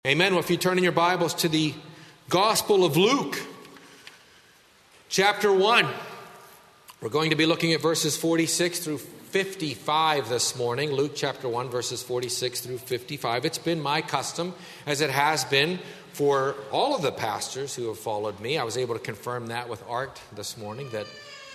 Amen. Well, if you turn in your Bibles to the Gospel of Luke, chapter 1, we're going to be looking at verses 46 through 55 this morning. Luke chapter 1, verses 46 through 55. It's been my custom, as it has been for all of the pastors who have followed me. I was able to confirm that with Art this morning, that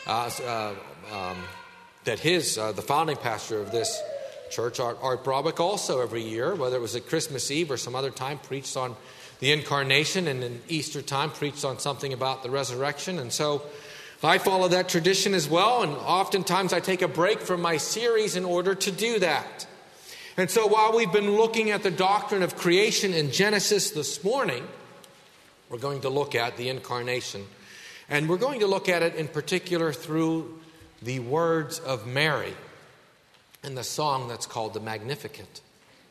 the founding pastor of this church, Art Brabeck, also every year, whether it was at Christmas Eve or some other time, preached on the incarnation, and in Easter time preached on something about the resurrection. And so I follow that tradition as well, and oftentimes I take a break from my series in order to do that. And so while we've been looking at the doctrine of creation in Genesis this morning, we're going to look at the incarnation. And we're going to look at it in particular through the words of Mary in the song that's called the Magnificat.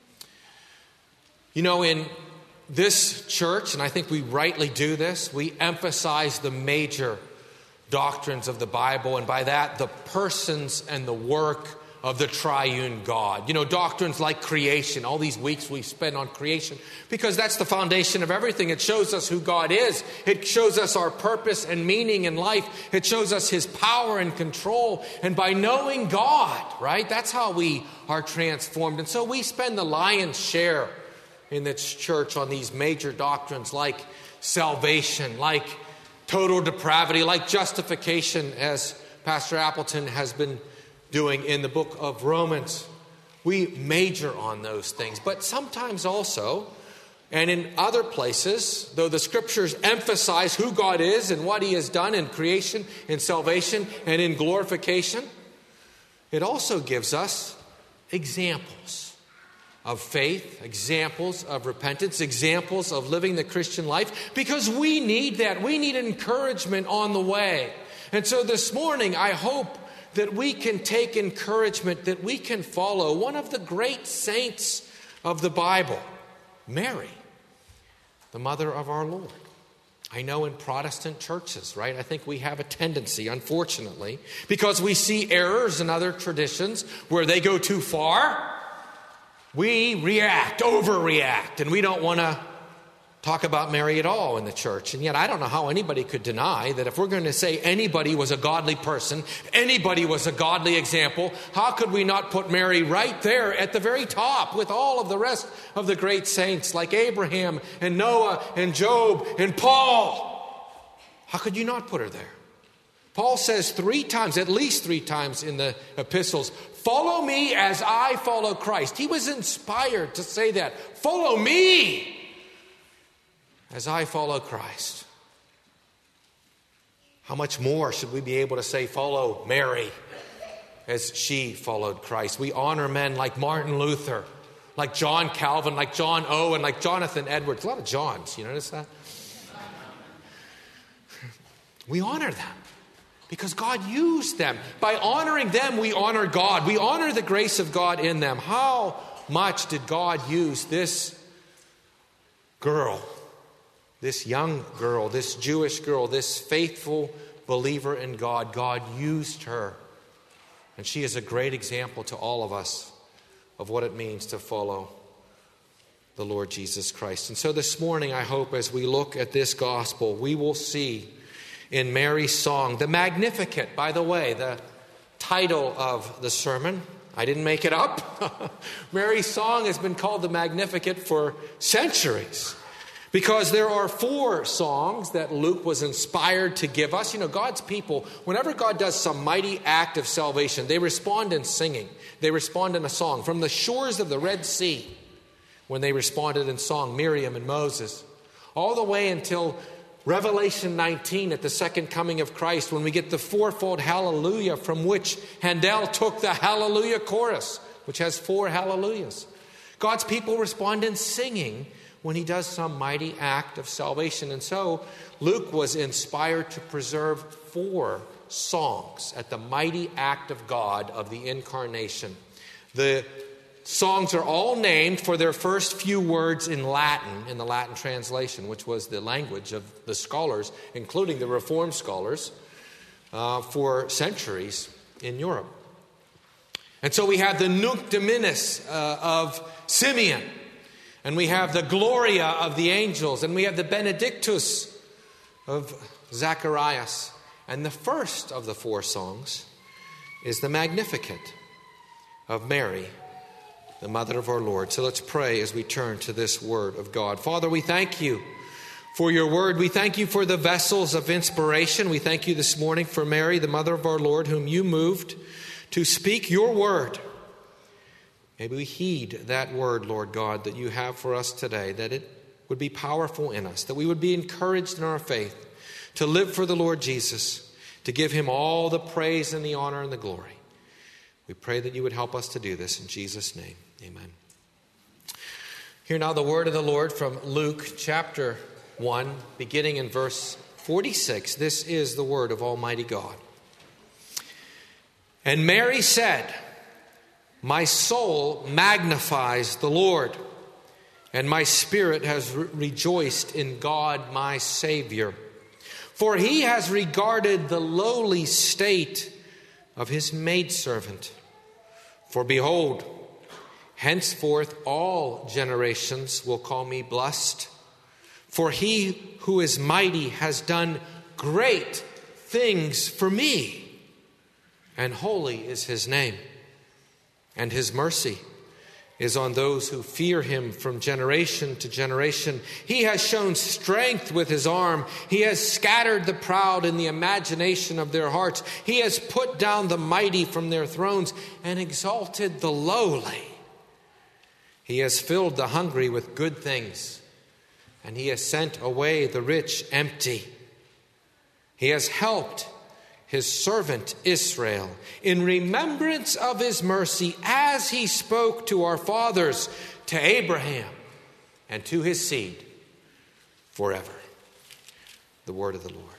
You know, in this church, and I think we rightly do this, we emphasize the major doctrines of the Bible, and by that, the persons and the work of the triune God. You know, doctrines like creation, all these weeks we spend on creation, because that's the foundation of everything. It shows us who God is. It shows us our purpose and meaning in life. It shows us His power and control. And by knowing God, right, that's how we are transformed. And so we spend the lion's share in this church on these major doctrines like salvation, like total depravity, like justification, as Pastor Appleton has been doing in the book of Romans. We major on those things. But sometimes also, and in other places, though the scriptures emphasize who God is and what He has done in creation, in salvation, and in glorification, it also gives us examples of faith, examples of repentance, examples of living the Christian life, because we need that. We need encouragement on the way. And so this morning, I hope that we can take encouragement, that we can follow one of the great saints of the Bible, Mary, the mother of our Lord. I know in Protestant churches, right, I think we have a tendency, unfortunately, because we see errors in other traditions where they go too far, we overreact, and we don't want to talk about Mary at all in the church. And yet I don't know how anybody could deny that if we're going to say anybody was a godly person, anybody was a godly example, how could we not put Mary right there at the very top with all of the rest of the great saints like Abraham and Noah and Job and Paul? How could you not put her there? Paul says at least three times in the epistles, follow me as I follow Christ. He was inspired to say that. Follow me as I follow Christ. How much more should we be able to say, follow Mary as she followed Christ? We honor men like Martin Luther, like John Calvin, like John Owen, like Jonathan Edwards. A lot of Johns, you notice that? We honor them because God used them. By honoring them, we honor God. We honor the grace of God in them. How much did God use this girl, this young girl, this Jewish girl, this faithful believer in God? God used her. And she is a great example to all of us of what it means to follow the Lord Jesus Christ. And so this morning, I hope as we look at this gospel, we will see in Mary's song, the Magnificat, by the way, the title of the sermon, I didn't make it up. Mary's song has been called the Magnificat for centuries, because there are 4 songs that Luke was inspired to give us. You know, God's people, whenever God does some mighty act of salvation, they respond in singing. They respond in a song. From the shores of the Red Sea, when they responded in song, Miriam and Moses, all the way until Revelation 19 at the second coming of Christ, when we get the fourfold hallelujah, from which Handel took the hallelujah chorus, which has 4 hallelujahs. God's people respond in singing when He does some mighty act of salvation. And so Luke was inspired to preserve 4 songs at the mighty act of God of the incarnation. The songs are all named for their first few words in Latin, in the Latin translation, which was the language of the scholars, including the Reformed scholars, for centuries in Europe. And so we have the Nunc Dimittis of Simeon. and we have the Gloria of the angels, and we have the Benedictus of Zacharias. And the first of the 4 songs is the Magnificat of Mary, the mother of our Lord. So let's pray as we turn to this word of God. Father, we thank you for your word. We thank you for the vessels of inspiration. We thank you this morning for Mary, the mother of our Lord, whom you moved to speak your word. May we heed that word, Lord God, that you have for us today, that it would be powerful in us, that we would be encouraged in our faith to live for the Lord Jesus, to give him all the praise and the honor and the glory. We pray that you would help us to do this in Jesus' name. Amen. Hear now the word of the Lord from Luke chapter 1, beginning in verse 46. This is the word of Almighty God. And Mary said, "My soul magnifies the Lord, and my spirit has rejoiced in God my Savior. For he has regarded the lowly state of his maidservant. For behold, henceforth all generations will call me blessed. For he who is mighty has done great things for me, and holy is his name. And his mercy is on those who fear him from generation to generation. He has shown strength with his arm. He has scattered the proud in the imagination of their hearts. He has put down the mighty from their thrones and exalted the lowly. He has filled the hungry with good things, and he has sent away the rich empty. He has helped his servant Israel in remembrance of his mercy, as he spoke to our fathers, to Abraham, and to his seed forever." The word of the Lord.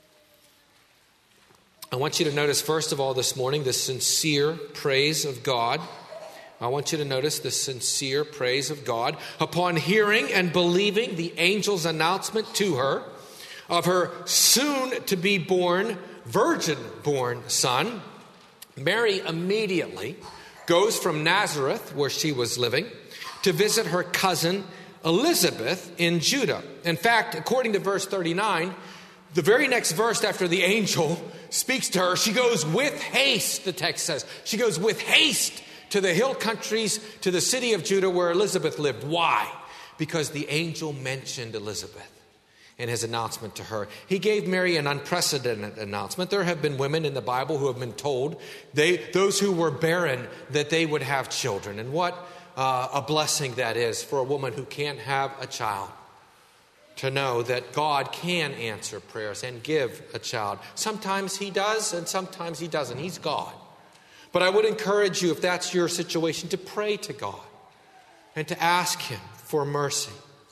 I want you to notice, first of all, this morning, the sincere praise of God. I want you to notice the sincere praise of God upon hearing and believing the angel's announcement to her of her soon-to-be-born, virgin-born son. Mary immediately goes from Nazareth, where she was living, to visit her cousin Elizabeth in Judah. In fact, according to verse 39, the very next verse after the angel speaks to her, she goes with haste, the text says. She goes with haste to the hill countries, to the city of Judah where Elizabeth lived. Why? Because the angel mentioned Elizabeth in his announcement to her. He gave Mary an unprecedented announcement. There have been women in the Bible who have been told, those who were barren, that they would have children. And what a blessing that is for a woman who can't have a child, to know that God can answer prayers and give a child. Sometimes he does and sometimes he doesn't. He's God. But I would encourage you, if that's your situation, to pray to God and to ask him for mercy.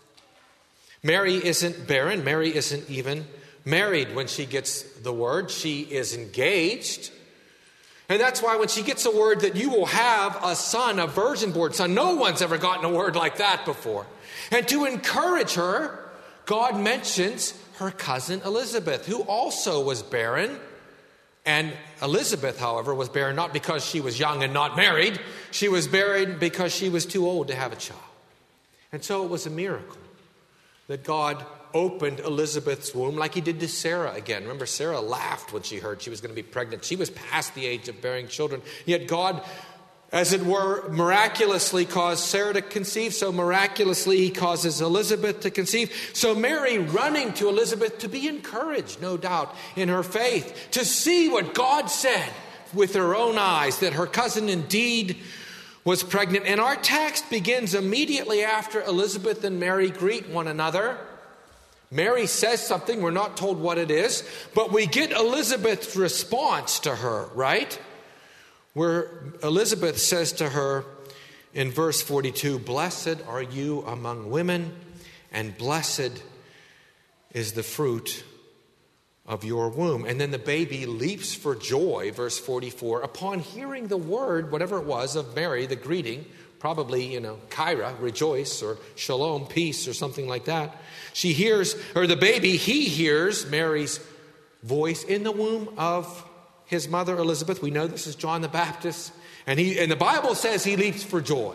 Mary isn't barren. Mary isn't even married when she gets the word. She is engaged. And that's why when she gets a word that you will have a son, a virgin-born son, no one's ever gotten a word like that before. And to encourage her, God mentions her cousin Elizabeth, who also was barren. And Elizabeth, however, was barren not because she was young and not married. She was barren because she was too old to have a child. And so it was a miracle that God opened Elizabeth's womb like he did to Sarah again. Remember, Sarah laughed when she heard she was going to be pregnant. She was past the age of bearing children. Yet God, as it were, miraculously caused Sarah to conceive. So miraculously he causes Elizabeth to conceive. So Mary running to Elizabeth to be encouraged, no doubt, in her faith, to see what God said with her own eyes, that her cousin indeed was pregnant. And our text begins immediately after Elizabeth and Mary greet one another. Mary says something, we're not told what it is, but we get Elizabeth's response to her, right? Where Elizabeth says to her in verse 42, "Blessed are you among women, and blessed is the fruit of your womb." And then the baby leaps for joy, verse 44, upon hearing the word, whatever it was, of Mary, the greeting, probably, Kyra, rejoice, or shalom, peace, or something like that. She hears, or the baby, he hears Mary's voice in the womb of his mother Elizabeth. We know this is John the Baptist. And the Bible says he leaps for joy.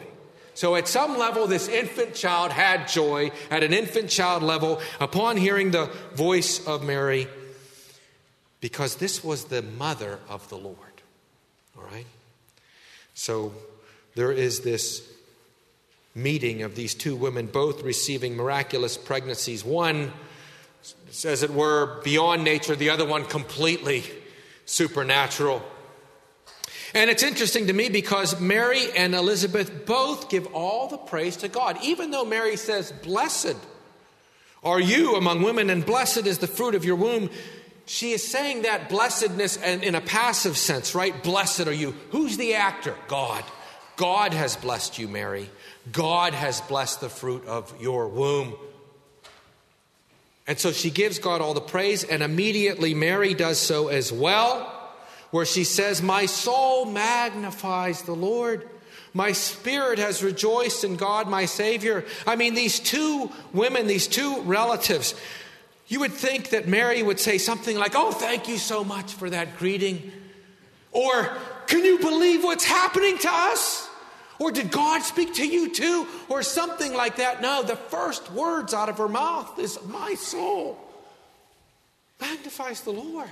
So at some level, this infant child had joy at an infant child level upon hearing the voice of Mary, because this was the mother of the Lord. All right? So there is this meeting of these two women, both receiving miraculous pregnancies. One, as it were, beyond nature, the other one completely supernatural. And it's interesting to me because Mary and Elizabeth both give all the praise to God. Even though Mary says, "Blessed are you among women, and blessed is the fruit of your womb," she is saying that blessedness and in a passive sense, right? Blessed are you. Who's the actor? God. God has blessed you, Mary. God has blessed the fruit of your womb. And so she gives God all the praise, and immediately Mary does so as well, where she says, "My soul magnifies the Lord. My spirit has rejoiced in God, my Savior." I mean, these two women, these two relatives, you would think that Mary would say something like, "Oh, thank you so much for that greeting." Or, "Can you believe what's happening to us?" Or, "Did God speak to you too?" Or something like that. No, the first words out of her mouth is, "My soul magnifies the Lord.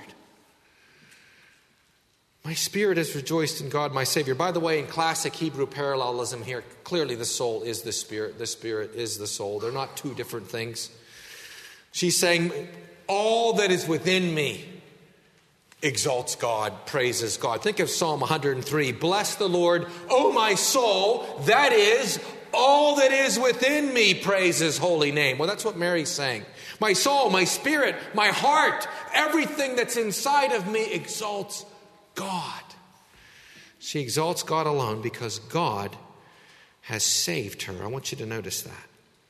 My spirit has rejoiced in God, my Savior." By the way, in classic Hebrew parallelism here, clearly the soul is the spirit is the soul. They're not two different things. She's saying, all that is within me exalts God, praises God. Think of Psalm 103. "Bless the Lord, O my soul, that is, all that is within me praise his holy name." Well, that's what Mary's saying. My soul, my spirit, my heart, everything that's inside of me exalts God. She exalts God alone because God has saved her. I want you to notice that.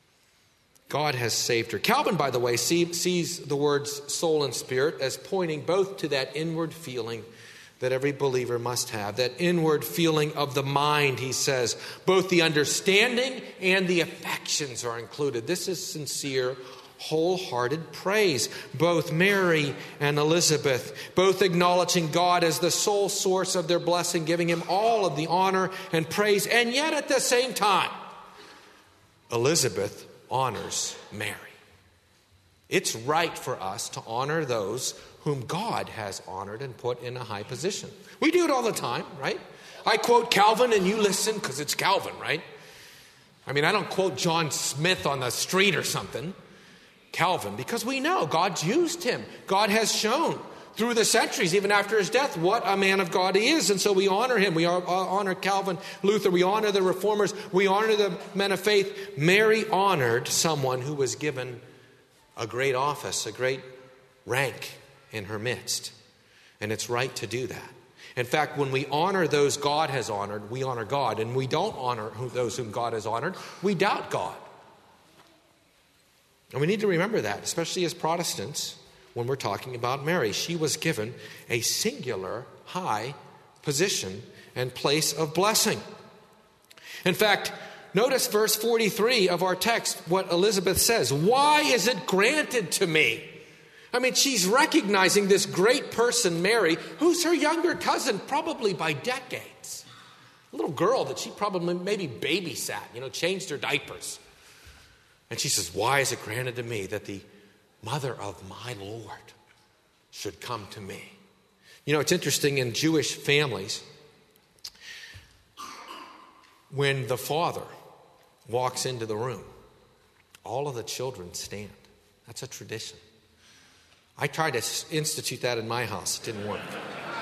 God has saved her. Calvin, by the way, sees the words soul and spirit as pointing both to that inward feeling that every believer must have. That inward feeling of the mind, he says. Both the understanding and the affections are included. This is sincere, wholehearted praise. Both Mary and Elizabeth, both acknowledging God as the sole source of their blessing, giving him all of the honor and praise. And yet at the same time, Elizabeth honors Mary. It's right for us to honor those whom God has honored and put in a high position. We do it all the time, right? I quote Calvin and you listen because it's Calvin, right? I mean, I don't quote John Smith on the street or something. Calvin, because we know God's used him. God has shown through the centuries, even after his death, what a man of God he is. And so we honor him. We honor Calvin, Luther. We honor the reformers. We honor the men of faith. Mary honored someone who was given a great office, a great rank in her midst. And it's right to do that. In fact, when we honor those God has honored, we honor God. And we don't honor those whom God has honored, we doubt God. And we need to remember that, especially as Protestants, when we're talking about Mary. She was given a singular high position and place of blessing. In fact, notice verse 43 of our text, what Elizabeth says. "Why is it granted to me?" I mean, she's recognizing this great person, Mary, who's her younger cousin, probably by decades. A little girl that she probably maybe babysat, changed her diapers. And she says, "Why is it granted to me that the mother of my Lord should come to me?" It's interesting in Jewish families, when the father walks into the room, all of the children stand. That's a tradition. I tried to institute that in my house. It didn't work.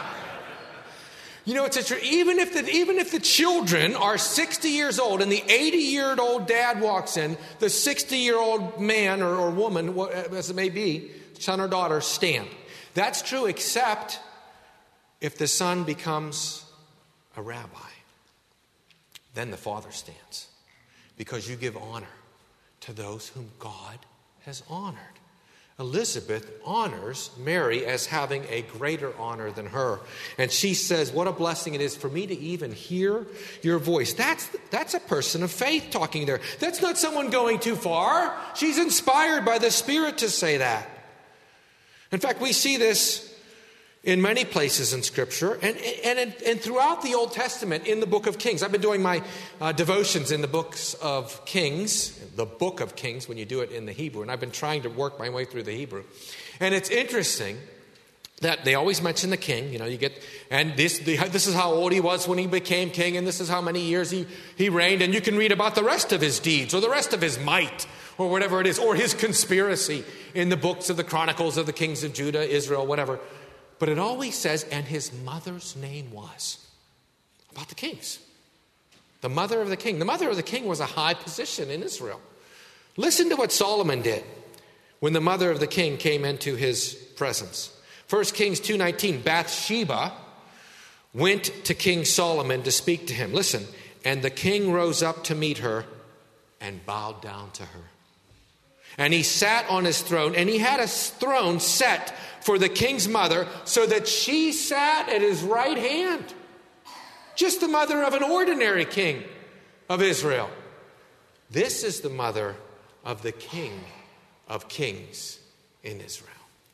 Even if the children are 60 years old and the 80-year-old dad walks in, the 60-year-old man or woman, as it may be, son or daughter, stand. That's true except if the son becomes a rabbi. Then the father stands because you give honor to those whom God has honored. Elizabeth honors Mary as having a greater honor than her. And she says, "What a blessing it is for me to even hear your voice." That's a person of faith talking there. That's not someone going too far. She's inspired by the Spirit to say that. In fact, we see this in many places in Scripture and throughout the Old Testament in the book of Kings. I've been doing my devotions in the books of Kings, the book of Kings, when you do it in the Hebrew. And I've been trying to work my way through the Hebrew. And it's interesting that they always mention the king. You know, you get, and this is how old he was when he became king, and this is how many years he reigned. And you can read about the rest of his deeds, or the rest of his might, or whatever it is, or his conspiracy in the books of the Chronicles of the kings of Judah, Israel, whatever. But it always says, and his mother's name was, about the kings. The mother of the king. The mother of the king was a high position in Israel. Listen to what Solomon did when the mother of the king came into his presence. 1 Kings 2:19, Bathsheba went to King Solomon to speak to him. Listen, and the king rose up to meet her and bowed down to her. And he sat on his throne, and he had a throne set for the king's mother so that she sat at his right hand. Just the mother of an ordinary king of Israel. This is the mother of the King of Kings in Israel.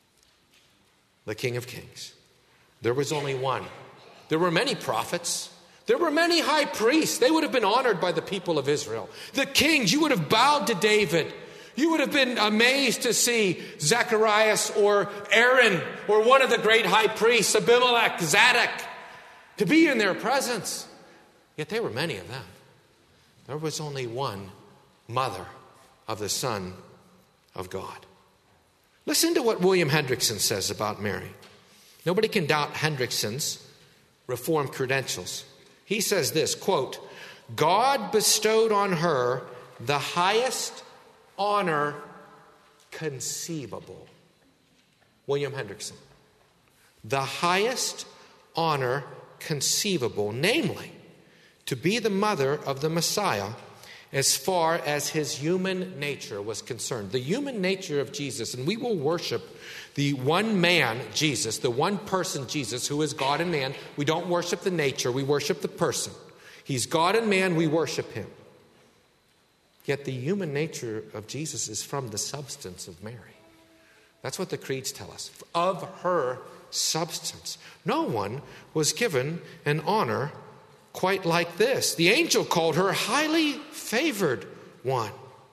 The King of Kings. There was only one. There were many prophets. There were many high priests. They would have been honored by the people of Israel. The kings, you would have bowed to David. You would have been amazed to see Zacharias or Aaron or one of the great high priests, Abimelech, Zadok, to be in their presence. Yet there were many of them. There was only one mother of the Son of God. Listen to what William Hendrickson says about Mary. Nobody can doubt Hendrickson's Reformed credentials. He says this, quote, God bestowed on her the highest honor conceivable. William Hendrickson. The highest honor conceivable, namely, to be the mother of the Messiah as far as his human nature was concerned. The human nature of Jesus, and we will worship the one man, Jesus, the one person, Jesus, who is God and man. We don't worship the nature, we worship the person. He's God and man, we worship him. Yet the human nature of Jesus is from the substance of Mary. That's what the creeds tell us. Of her substance. No one was given an honor quite like this. The angel called her highly favored one.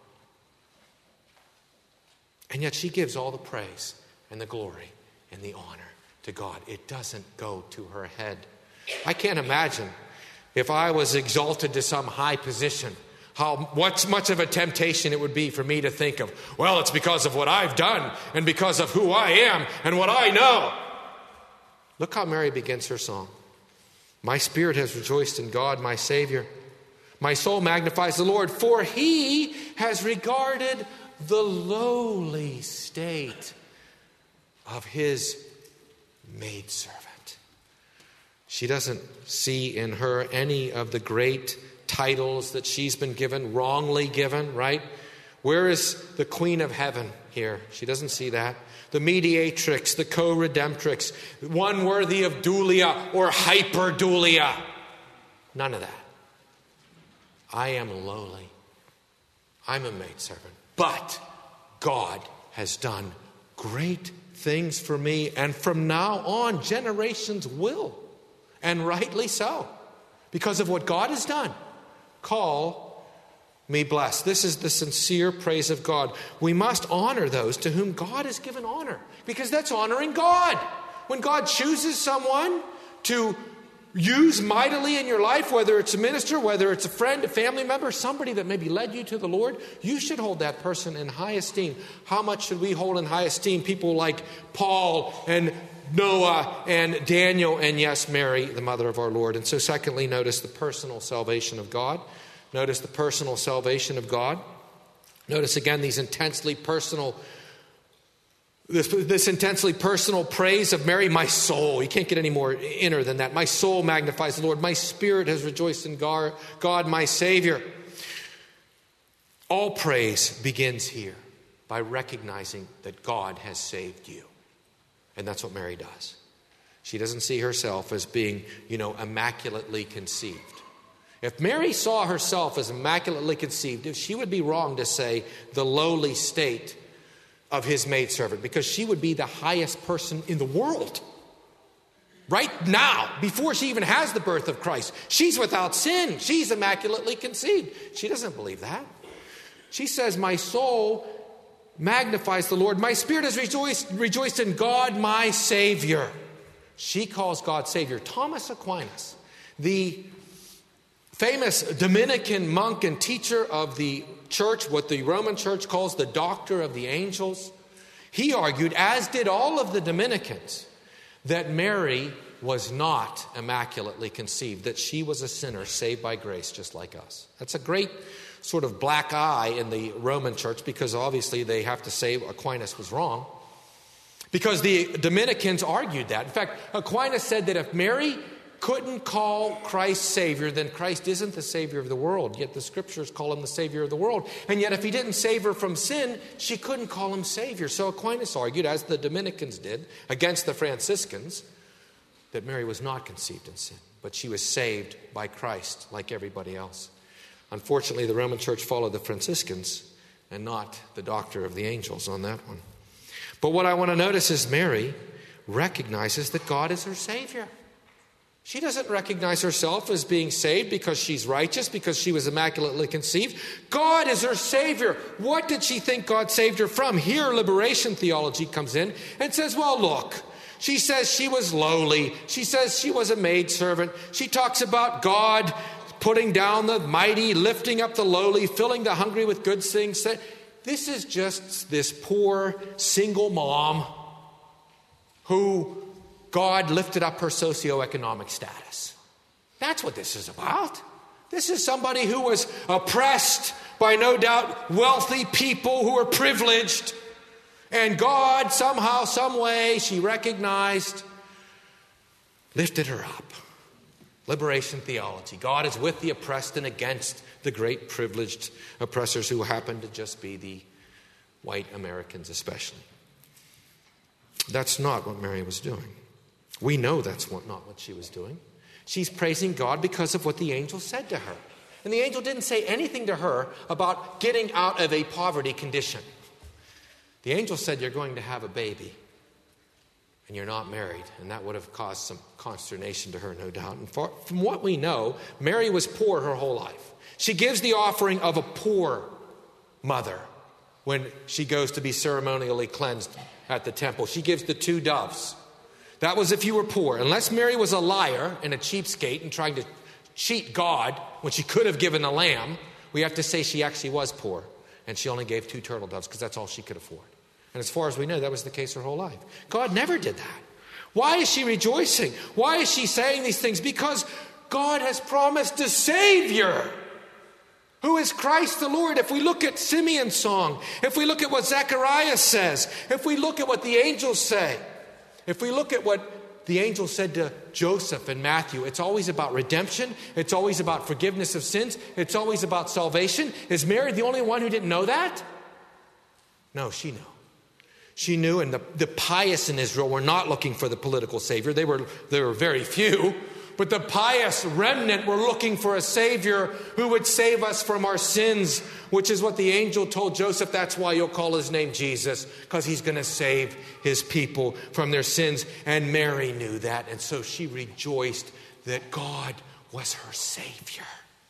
And yet she gives all the praise and the glory and the honor to God. It doesn't go to her head. I can't imagine if I was exalted to some high position, what's much of a temptation it would be for me to think of, well, it's because of what I've done and because of who I am and what I know. Look how Mary begins her song. My spirit has rejoiced in God, my Savior. My soul magnifies the Lord, for he has regarded the lowly state of his maidservant. She doesn't see in her any of the great titles that she's been given, wrongly given, right? Where is the Queen of Heaven here? She doesn't see that. The mediatrix, the co-redemptrix, one worthy of dulia or hyperdulia. None of that. I am lowly. I'm a maidservant. But God has done great things for me, and from now on, generations will, and rightly so, because of what God has done. Call me blessed. This is the sincere praise of God. We must honor those to whom God has given honor, because that's honoring God. When God chooses someone to use mightily in your life, whether it's a minister, whether it's a friend, a family member, somebody that maybe led you to the Lord, you should hold that person in high esteem. How much should we hold in high esteem people like Paul and Noah and Daniel and, yes, Mary, the mother of our Lord? And so secondly, notice the personal salvation of God. Notice the personal salvation of God. Notice again these intensely personal This intensely personal praise of Mary. My soul, you can't get any more inner than that. My soul magnifies the Lord. My spirit has rejoiced in God, my Savior. All praise begins here by recognizing that God has saved you. And that's what Mary does. She doesn't see herself as being, immaculately conceived. If Mary saw herself as immaculately conceived, she would be wrong to say the lowly state of his maidservant, because she would be the highest person in the world. Right now, before she even has the birth of Christ, she's without sin. She's immaculately conceived. She doesn't believe that. She says, my soul magnifies the Lord. My spirit has rejoiced in God, my Savior. She calls God Savior. Thomas Aquinas, the famous Dominican monk and teacher of the church, what the Roman church calls the doctor of the angels, he argued, as did all of the Dominicans, that Mary was not immaculately conceived, that she was a sinner saved by grace just like us. That's a great sort of black eye in the Roman church, because obviously they have to say Aquinas was wrong, because the Dominicans argued that. In fact, Aquinas said that if Mary couldn't call Christ Savior, then Christ isn't the Savior of the world. Yet the Scriptures call him the Savior of the world. And yet if he didn't save her from sin, she couldn't call him Savior. So Aquinas argued, as the Dominicans did, against the Franciscans, that Mary was not conceived in sin, but she was saved by Christ like everybody else. Unfortunately, the Roman Church followed the Franciscans and not the doctor of the angels on that one. But what I want to notice is Mary recognizes that God is her Savior. She doesn't recognize herself as being saved because she's righteous, because she was immaculately conceived. God is her Savior. What did she think God saved her from? Here, liberation theology comes in and says, well, look, she says she was lowly. She says she was a maidservant. She talks about God putting down the mighty, lifting up the lowly, filling the hungry with good things. This is just this poor single mom who God lifted up her socioeconomic status. That's what this is about. This is somebody who was oppressed by no doubt wealthy people who were privileged. And God somehow, some way, she recognized, lifted her up. Liberation theology. God is with the oppressed and against the great privileged oppressors who happen to just be the white Americans especially. That's not what Mary was doing. We know that's not what she was doing. She's praising God because of what the angel said to her. And the angel didn't say anything to her about getting out of a poverty condition. The angel said, you're going to have a baby and you're not married. And that would have caused some consternation to her, no doubt. And from what we know, Mary was poor her whole life. She gives the offering of a poor mother when she goes to be ceremonially cleansed at the temple. She gives the 2 doves. That was if you were poor. Unless Mary was a liar and a cheapskate and trying to cheat God when she could have given a lamb, we have to say she actually was poor. And she only gave 2 turtle doves because that's all she could afford. And as far as we know, that was the case her whole life. God never did that. Why is she rejoicing? Why is she saying these things? Because God has promised a Savior who is Christ the Lord. If we look at Simeon's song, if we look at what Zechariah says, if we look at what the angels say, if we look at what the angel said to Joseph in Matthew, it's always about redemption. It's always about forgiveness of sins. It's always about salvation. Is Mary the only one who didn't know that? No, she knew. She knew, and the pious in Israel were not looking for the political savior. They were very few. But the pious remnant were looking for a Savior who would save us from our sins, which is what the angel told Joseph. That's why you'll call his name Jesus, because he's going to save his people from their sins. And Mary knew that, and so she rejoiced that God was her Savior.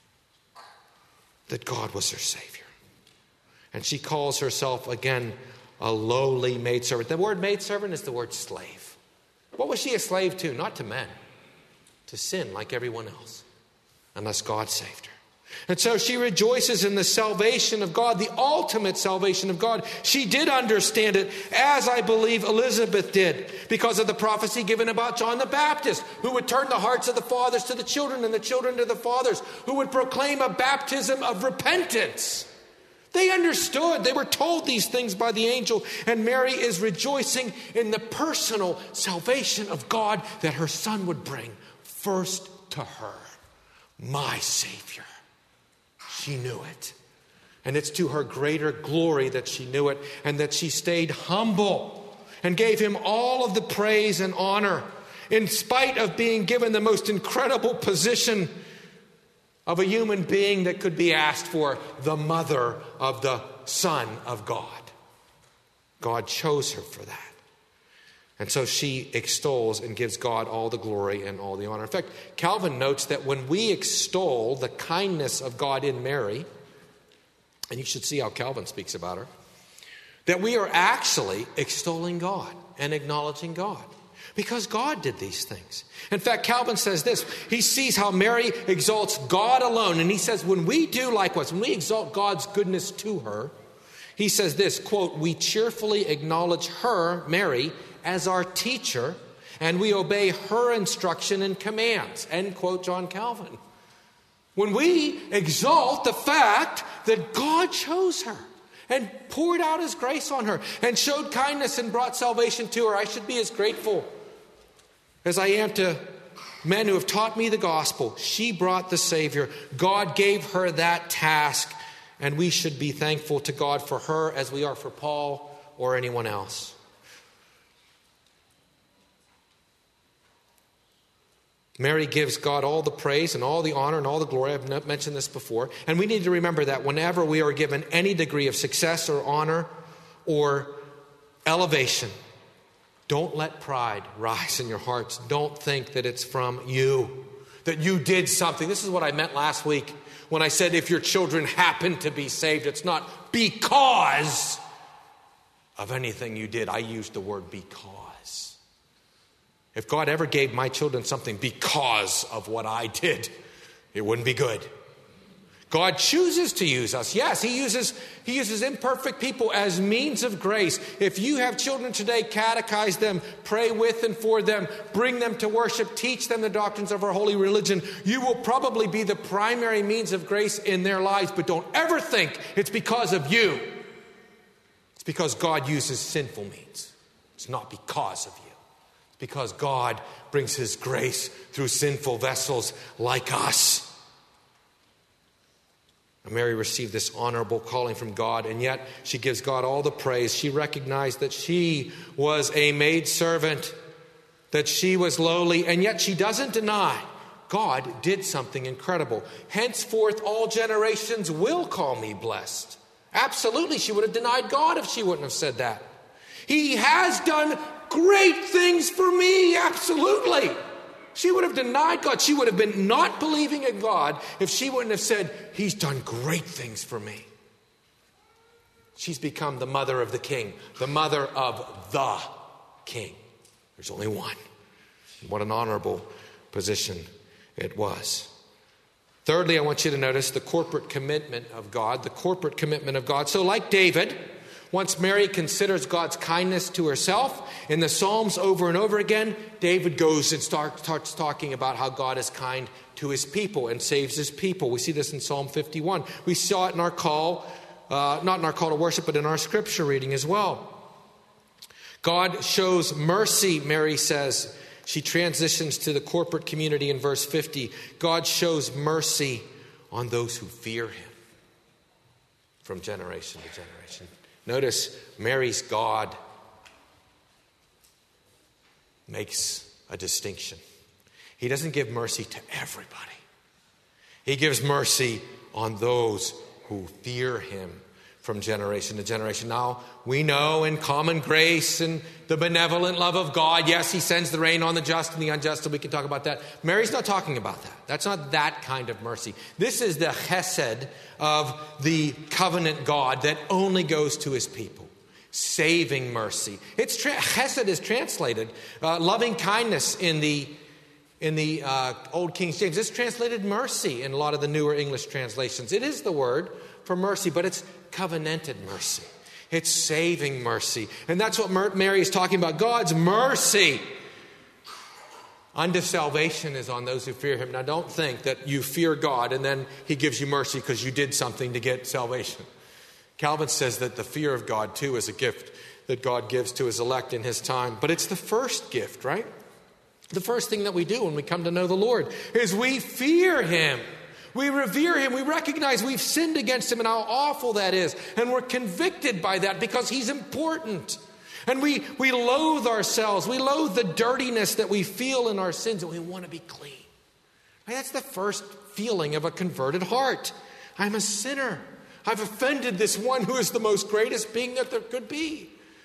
That God was her Savior. And she calls herself, again, a lowly maidservant. The word maidservant is the word slave. What was she a slave to? Not to men. To sin like everyone else, unless God saved her. And so she rejoices in the salvation of God, the ultimate salvation of God. She did understand it, as I believe Elizabeth did, because of the prophecy given about John the Baptist, who would turn the hearts of the fathers to the children and the children to the fathers, who would proclaim a baptism of repentance. They understood. They were told these things by the angel. And Mary is rejoicing in the personal salvation of God that her son would bring. First to her, my Savior. She knew it. And it's to her greater glory that she knew it, and that she stayed humble and gave him all of the praise and honor, in spite of being given the most incredible position of a human being that could be asked for, the mother of the Son of God. God chose her for that. And so she extols and gives God all the glory and all the honor. In fact, Calvin notes that when we extol the kindness of God in Mary, and you should see how Calvin speaks about her, that we are actually extolling God and acknowledging God. Because God did these things. In fact, Calvin says this. He sees how Mary exalts God alone. And he says when we do likewise, when we exalt God's goodness to her, he says this, quote, we cheerfully acknowledge her, Mary, as our teacher, and we obey her instruction and commands, end quote, John Calvin. When we exalt the fact that God chose her and poured out his grace on her and showed kindness and brought salvation to her, I should be as grateful as I am to men who have taught me the gospel. She brought the Savior. God gave her that task, and we should be thankful to God for her as we are for Paul or anyone else. Mary gives God all the praise and all the honor and all the glory. I've mentioned this before. And we need to remember that whenever we are given any degree of success or honor or elevation, don't let pride rise in your hearts. Don't think that it's from you, that you did something. This is what I meant last week when I said if your children happen to be saved, it's not because of anything you did. I used the word because. If God ever gave my children something because of what I did, it wouldn't be good. God chooses to use us. Yes, he uses imperfect people as means of grace. If you have children today, catechize them, pray with and for them, bring them to worship, teach them the doctrines of our holy religion. You will probably be the primary means of grace in their lives, but don't ever think it's because of you. It's because God uses sinful means. It's not because of you. Because God brings his grace through sinful vessels like us. And Mary received this honorable calling from God, and yet she gives God all the praise. She recognized that she was a maidservant, that she was lowly, and yet she doesn't deny God did something incredible. Henceforth, all generations will call me blessed. Absolutely, she would have denied God if she wouldn't have said that. He has done great things for me, absolutely. She would have denied God. She would have been not believing in God if she wouldn't have said, he's done great things for me. She's become the mother of the king, the mother of the king. There's only one. What an honorable position it was. Thirdly, I want you to notice the corporate commitment of God, the corporate commitment of God. So like David, once Mary considers God's kindness to herself, in the Psalms over and over again, David goes and starts talking about how God is kind to his people and saves his people. We see this in Psalm 51. We saw it in our call, not in our call to worship, but in our scripture reading as well. God shows mercy, Mary says. She transitions to the corporate community in verse 50. God shows mercy on those who fear him from generation to generation. Notice Mary's God makes a distinction. He doesn't give mercy to everybody. He gives mercy on those who fear him from generation to generation. Now, we know in common grace and the benevolent love of God, yes, he sends the rain on the just and the unjust, so we can talk about that. Mary's not talking about that. That's not that kind of mercy. This is the chesed of the covenant God that only goes to his people. Saving mercy. Chesed is translated loving kindness in the Old King James. It's translated mercy in a lot of the newer English translations. It is the word for mercy, but it's covenanted mercy. It's saving mercy. And that's what Mary is talking about. God's mercy unto salvation is on those who fear him. Now don't think that you fear God and then he gives you mercy because you did something to get salvation. Calvin says that the fear of God too is a gift that God gives to his elect in his time. But it's the first gift, right? The first thing that we do when we come to know the Lord is we fear him. We revere him. We recognize we've sinned against him and how awful that is. And we're convicted by that because he's important. And we loathe ourselves. We loathe the dirtiness that we feel in our sins, and we want to be clean. And that's the first feeling of a converted heart. I'm a sinner. I've offended this one who is the most greatest being that there could be.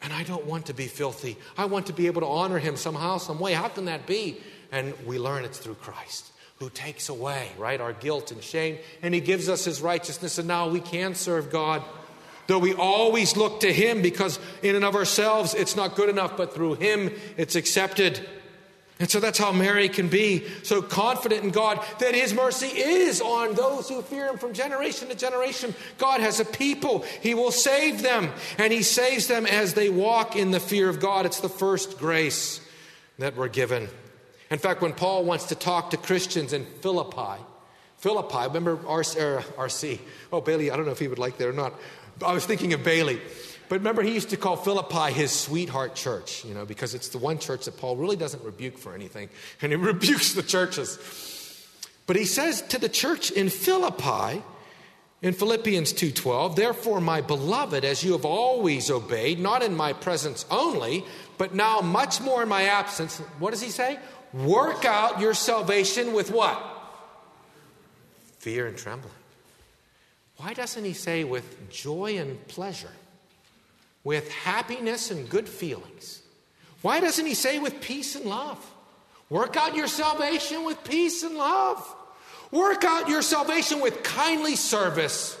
And I don't want to be filthy. I want to be able to honor him somehow, some way. How can that be? And we learn it's through Christ, who takes away, right, our guilt and shame. And he gives us his righteousness. And now we can serve God. Though we always look to him, because in and of ourselves it's not good enough, but through him it's accepted. And so that's how Mary can be so confident in God, that his mercy is on those who fear him from generation to generation. God has a people. He will save them. And he saves them as they walk in the fear of God. It's the first grace that we're given. In fact, when Paul wants to talk to Christians in Philippi, remember RC? Oh, Bailey, I don't know if he would like that or not. I was thinking of Bailey. But remember, he used to call Philippi his sweetheart church, because it's the one church that Paul really doesn't rebuke for anything. And he rebukes the churches. But he says to the church in Philippi, in Philippians 2:12, therefore, my beloved, as you have always obeyed, not in my presence only, but now much more in my absence. What does he say? Work out your salvation with what? Fear and trembling. Why doesn't he say with joy and pleasure? With happiness and good feelings? Why doesn't he say with peace and love? Work out your salvation with peace and love. Work out your salvation with kindly service.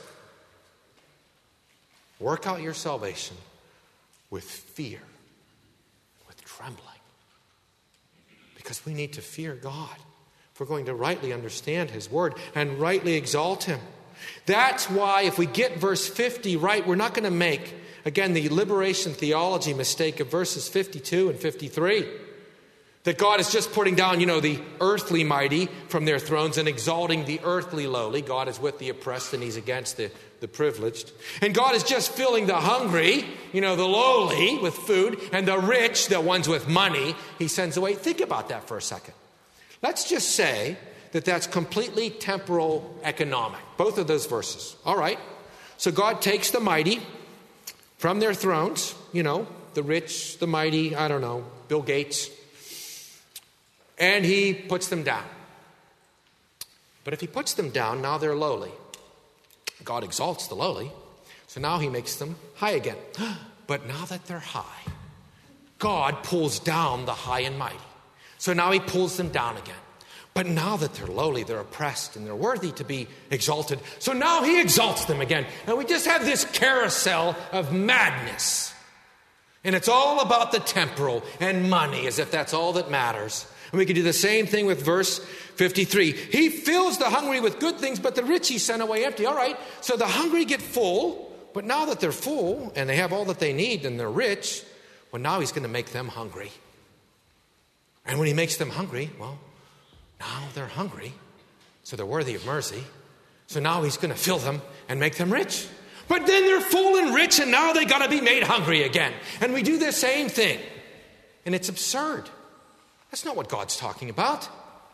Work out your salvation with fear, with trembling. Because we need to fear God if we're going to rightly understand his word and rightly exalt him. That's why if we get verse 50 right, we're not going to make, again, the liberation theology mistake of verses 52 and 53. That God is just putting down, the earthly mighty from their thrones and exalting the earthly lowly. God is with the oppressed and he's against the privileged. And God is just filling the hungry, the lowly with food, and the rich, the ones with money, he sends away. Think about that for a second. Let's just say that that's completely temporal economic. Both of those verses. All right. So God takes the mighty from their thrones, the rich, the mighty, I don't know, Bill Gates, and he puts them down. But if he puts them down, now they're lowly. God exalts the lowly, so now he makes them high again. But now that they're high, God pulls down the high and mighty. So now he pulls them down again. But now that they're lowly, they're oppressed, and they're worthy to be exalted. So now he exalts them again. And we just have this carousel of madness. And it's all about the temporal and money, as if that's all that matters. And we can do the same thing with verse 53. He fills the hungry with good things, but the rich he sent away empty. All right, so the hungry get full, but now that they're full and they have all that they need and they're rich, well, now he's going to make them hungry. And when he makes them hungry, well, now they're hungry, so they're worthy of mercy. So now he's going to fill them and make them rich. But then they're full and rich, and now they got to be made hungry again. And we do the same thing. And it's absurd. That's not what God's talking about.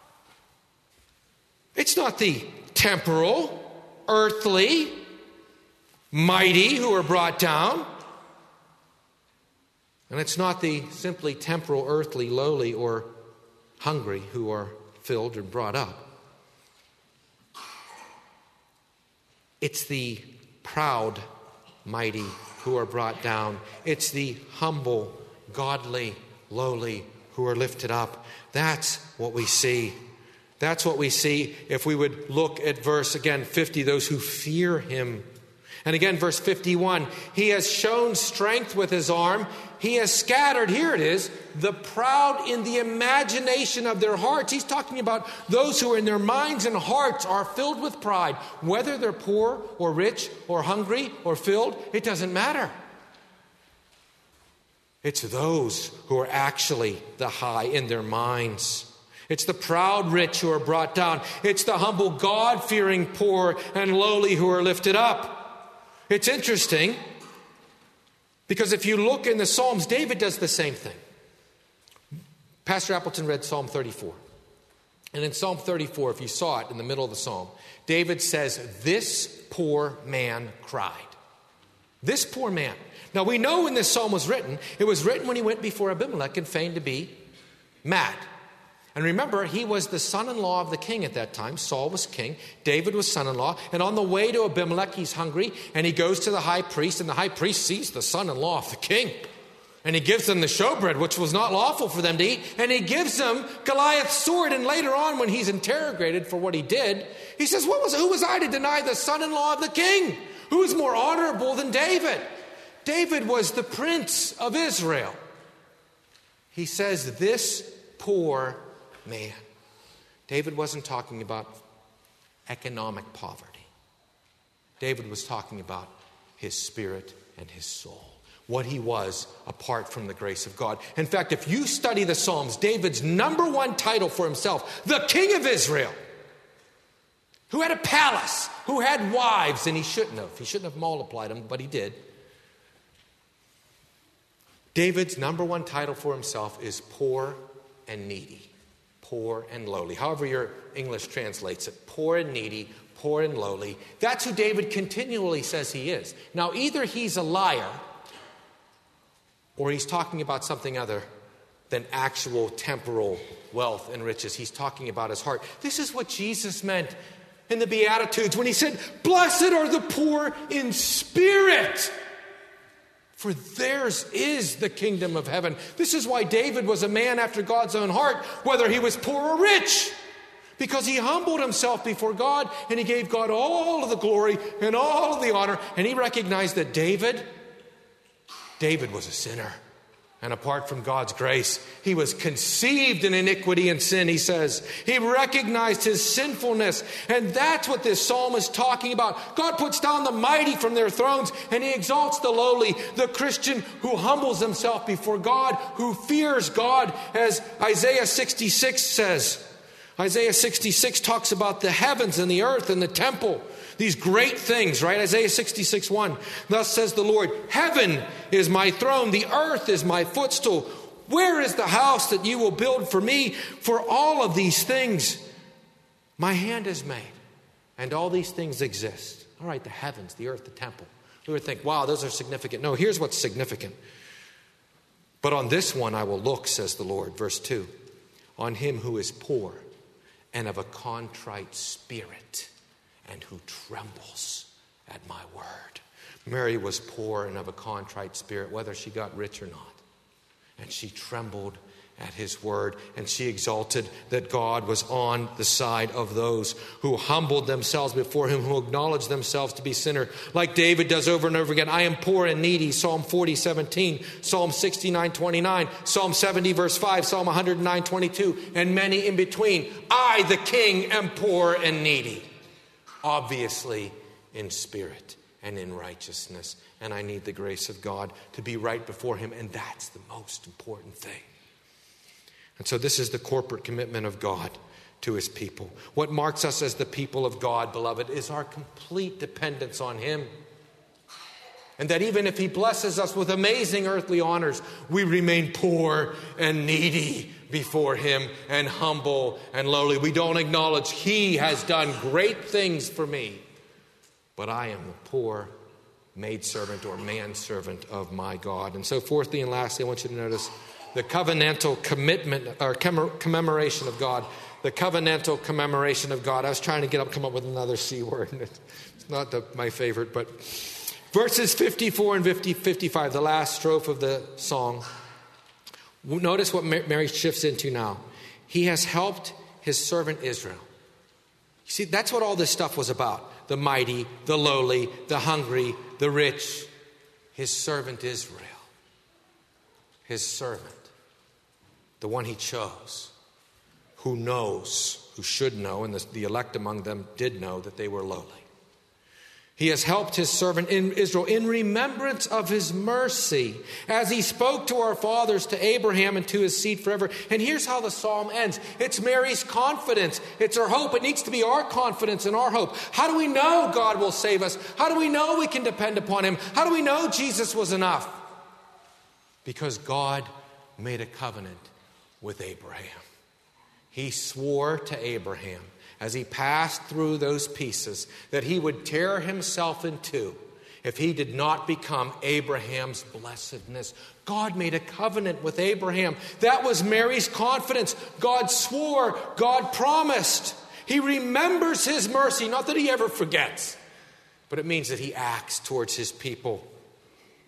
It's not the temporal, earthly, mighty who are brought down. And it's not the simply temporal, earthly, lowly, or hungry who are filled and brought up. It's the proud, mighty who are brought down. It's the humble, godly, lowly who are lifted up. That's what we see. That's what we see if we would look at verse, again, 50, those who fear him. And again, verse 51, he has shown strength with his arm. He has scattered, here it is, the proud in the imagination of their hearts. He's talking about those who in their minds and hearts are filled with pride. Whether they're poor or rich or hungry or filled, it doesn't matter. It's those who are actually the high in their minds. It's the proud rich who are brought down. It's the humble God-fearing poor and lowly who are lifted up. It's interesting because if you look in the Psalms, David does the same thing. Pastor Appleton read Psalm 34. And in Psalm 34, if you saw it in the middle of the psalm, David says, this poor man cried. This poor man. Now we know when this psalm was written, it was written when he went before Abimelech and feigned to be mad. And remember, he was the son-in-law of the king at that time. Saul was king. David was son-in-law. And on the way to Abimelech, he's hungry. And he goes to the high priest. And the high priest sees the son-in-law of the king. And he gives them the showbread, which was not lawful for them to eat. And he gives them Goliath's sword. And later on, when he's interrogated for what he did, he says, who was I to deny the son-in-law of the king? Who is more honorable than David? David was the prince of Israel. He says, this poor man. David wasn't talking about economic poverty. David was talking about his spirit and his soul. What he was apart from the grace of God. In fact, if you study the Psalms, David's number one title for himself, the King of Israel, who had a palace, who had wives, and he shouldn't have. He shouldn't have multiplied them, but he did. David's number one title for himself is poor and needy, poor and lowly. However your English translates it, poor and needy, poor and lowly. That's who David continually says he is. Now, either he's a liar, or he's talking about something other than actual temporal wealth and riches. He's talking about his heart. This is what Jesus meant in the Beatitudes when he said, blessed are the poor in spirit, for theirs is the kingdom of heaven. This is why David was a man after God's own heart, whether he was poor or rich. Because he humbled himself before God and he gave God all of the glory and all of the honor. And he recognized that David was a sinner. And apart from God's grace, he was conceived in iniquity and sin, he says. He recognized his sinfulness. And that's what this psalm is talking about. God puts down the mighty from their thrones and he exalts the lowly. The Christian who humbles himself before God, who fears God, as Isaiah 66 says. Isaiah 66 talks about the heavens and the earth and the temple. These great things, right? Isaiah 66:1. Thus says the Lord, heaven is my throne, the earth is my footstool. Where is the house that you will build for me? For all of these things my hand has made. And all these things exist. All right, the heavens, the earth, the temple. We would think, wow, those are significant. No, here's what's significant. But on this one I will look, says the Lord. Verse 2. On him who is poor and of a contrite spirit, and who trembles at my word. Mary was poor and of a contrite spirit, whether she got rich or not. And she trembled at his word, and she exalted that God was on the side of those who humbled themselves before him, who acknowledged themselves to be sinner. Like David does over and over again, I am poor and needy, Psalm 40:17, Psalm 69:29, Psalm 70 verse 5, Psalm 109:22, and many in between. I, the king, am poor and needy. Obviously in spirit and in righteousness. And I need the grace of God to be right before him. And that's the most important thing. And so this is the corporate commitment of God to his people. What marks us as the people of God, beloved, is our complete dependence on him. And that even if he blesses us with amazing earthly honors, we remain poor and needy before him and humble and lowly. We don't acknowledge he has done great things for me, but I am the poor maidservant or manservant of my God. And so fourthly and lastly, I want you to notice the covenantal commitment or commemoration of God. The covenantal commemoration of God. I was trying to come up with another C word. It's not my favorite, but verses 54 and 55, the last strophe of the song. Notice what Mary shifts into now. He has helped his servant Israel. You see, that's what all this stuff was about. The mighty, the lowly, the hungry, the rich. His servant Israel. His servant. The one he chose. Who knows, who should know, and the elect among them did know that they were lowly. He has helped his servant in Israel in remembrance of his mercy, as he spoke to our fathers, to Abraham, and to his seed forever. And here's how the psalm ends. It's Mary's confidence. It's her hope. It needs to be our confidence and our hope. How do we know God will save us? How do we know we can depend upon him? How do we know Jesus was enough? Because God made a covenant with Abraham. He swore to Abraham, as he passed through those pieces, that he would tear himself in two if he did not become Abraham's blessedness. God made a covenant with Abraham. That was Mary's confidence. God swore, God promised. He remembers his mercy, not that he ever forgets, but it means that he acts towards his people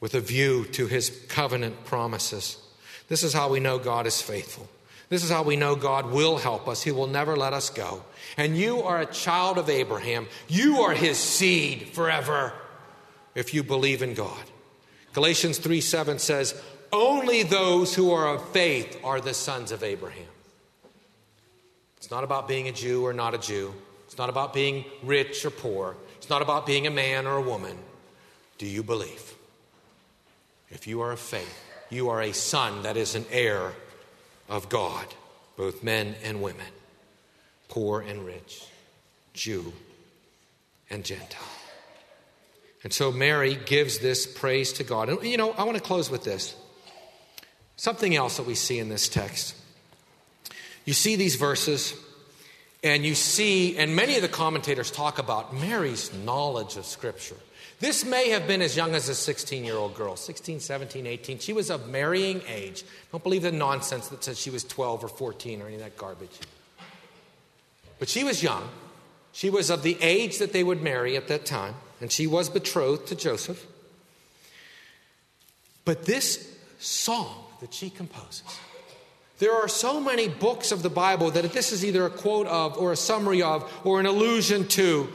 with a view to his covenant promises. This is how we know God is faithful. This is how we know God will help us. He will never let us go. And you are a child of Abraham. You are his seed forever if you believe in God. Galatians 3:7 says, only those who are of faith are the sons of Abraham. It's not about being a Jew or not a Jew. It's not about being rich or poor. It's not about being a man or a woman. Do you believe? If you are of faith, you are a son that is an heir of God, both men and women, poor and rich, Jew and Gentile. And so Mary gives this praise to God. And I want to close with this. Something else that we see in this text. You see these verses, and you see, and many of the commentators talk about Mary's knowledge of Scripture. This may have been as young as a 16-year-old girl, 16, 17, 18. She was of marrying age. Don't believe the nonsense that says she was 12 or 14 or any of that garbage. But she was young. She was of the age that they would marry at that time, and she was betrothed to Joseph. But this song that she composes, there are so many books of the Bible that this is either a quote of or a summary of or an allusion to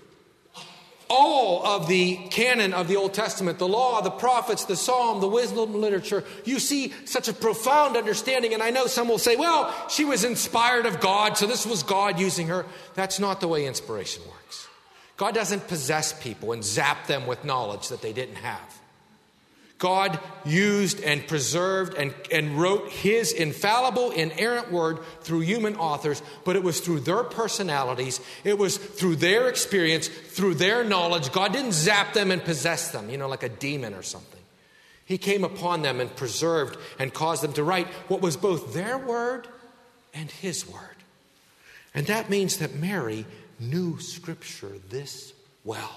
all of the canon of the Old Testament, the law, the prophets, the psalm, the wisdom literature. You see such a profound understanding. And I know some will say, well, she was inspired of God, so this was God using her. That's not the way inspiration works. God doesn't possess people and zap them with knowledge that they didn't have. God used and preserved and wrote his infallible, inerrant word through human authors, but it was through their personalities, it was through their experience, through their knowledge. God didn't zap them and possess them, like a demon or something. He came upon them and preserved and caused them to write what was both their word and his word. And that means that Mary knew Scripture this well.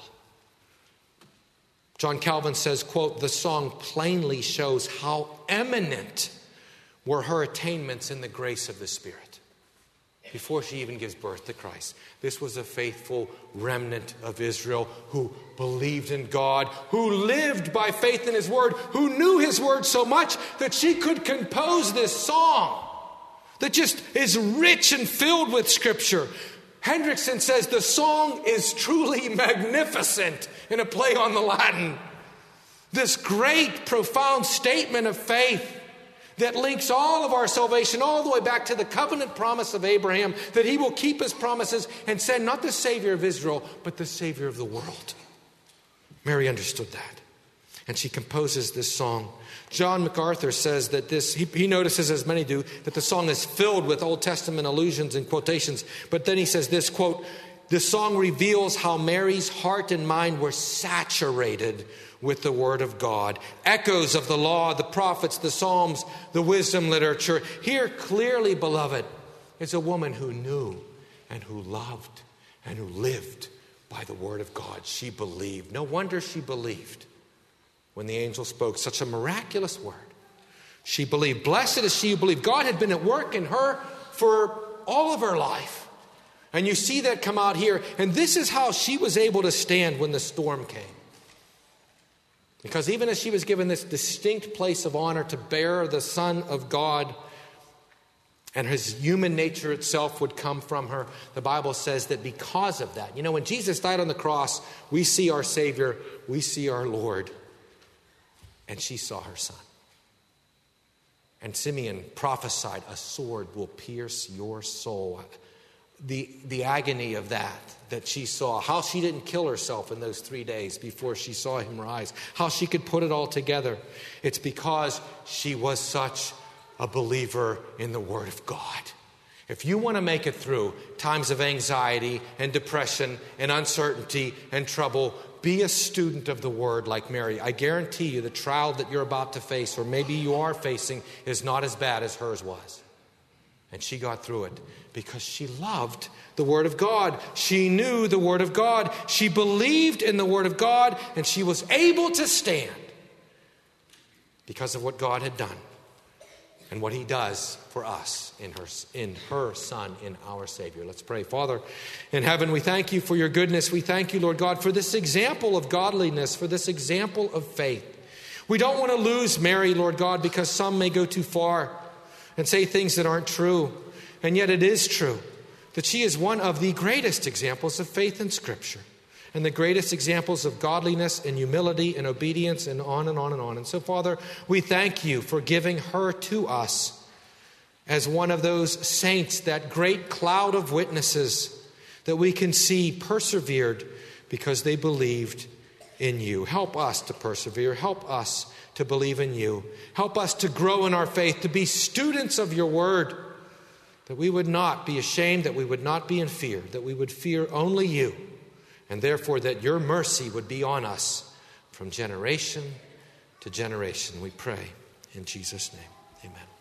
John Calvin says, quote, the song plainly shows how eminent were her attainments in the grace of the Spirit before she even gives birth to Christ. This was a faithful remnant of Israel who believed in God, who lived by faith in his word, who knew his word so much that she could compose this song that just is rich and filled with Scripture. Hendrickson says the song is truly magnificent in a play on the Latin. This great, profound statement of faith that links all of our salvation all the way back to the covenant promise of Abraham, that he will keep his promises and send not the Savior of Israel, but the Savior of the world. Mary understood that. And she composes this song. John MacArthur says that he notices, as many do, that the song is filled with Old Testament allusions and quotations. But then he says this, quote, the song reveals how Mary's heart and mind were saturated with the Word of God. Echoes of the law, the prophets, the Psalms, the wisdom literature. Here clearly, beloved, is a woman who knew and who loved and who lived by the Word of God. She believed. No wonder she believed when the angel spoke such a miraculous word. She believed. Blessed is she who believed. God had been at work in her for all of her life. And you see that come out here. And this is how she was able to stand when the storm came. Because even as she was given this distinct place of honor to bear the Son of God, and his human nature itself would come from her, the Bible says that because of that, when Jesus died on the cross, we see our Savior, we see our Lord. And she saw her Son. And Simeon prophesied, a sword will pierce your soul. The agony of that she saw, how she didn't kill herself in those 3 days before she saw him rise, how she could put it all together. It's because she was such a believer in the Word of God. If you want to make it through times of anxiety and depression and uncertainty and trouble, be a student of the Word like Mary. I guarantee you the trial that you're about to face, or maybe you are facing, is not as bad as hers was. And she got through it because she loved the Word of God. She knew the Word of God. She believed in the Word of God, and she was able to stand because of what God had done and what he does for us in her Son, in our Savior. Let's pray. Father in heaven, we thank you for your goodness. We thank you, Lord God, for this example of godliness, for this example of faith. We don't want to lose Mary, Lord God, because some may go too far and say things that aren't true. And yet it is true that she is one of the greatest examples of faith in Scripture and the greatest examples of godliness and humility and obedience and on and on and on. And so, Father, we thank you for giving her to us as one of those saints, that great cloud of witnesses that we can see persevered because they believed in you. Help us to persevere. Help us to believe in you. Help us to grow in our faith, to be students of your word, that we would not be ashamed, that we would not be in fear, that we would fear only you, and therefore that your mercy would be on us from generation to generation. We pray in Jesus' name. Amen.